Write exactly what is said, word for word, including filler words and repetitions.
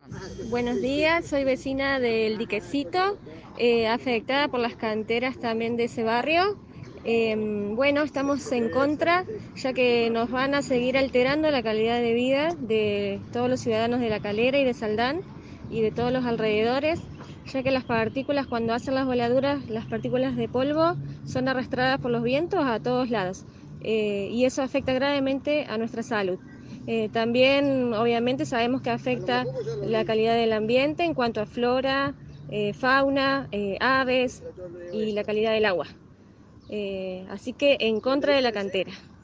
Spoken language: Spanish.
Buenos días, soy vecina del Diquecito, eh, afectada por las canteras también de ese barrio. Eh, bueno, estamos en contra, ya que nos van a seguir alterando la calidad de vida de todos los ciudadanos de La Calera y de Saldán y de todos los alrededores, ya que las partículas, cuando hacen las voladuras, las partículas de polvo son arrastradas por los vientos a todos lados, eh, y eso afecta gravemente a nuestra salud. Eh, también, obviamente, sabemos que afecta la calidad del ambiente en cuanto a flora, eh, fauna, eh, aves y la calidad del agua. Eh, así que en contra de la cantera.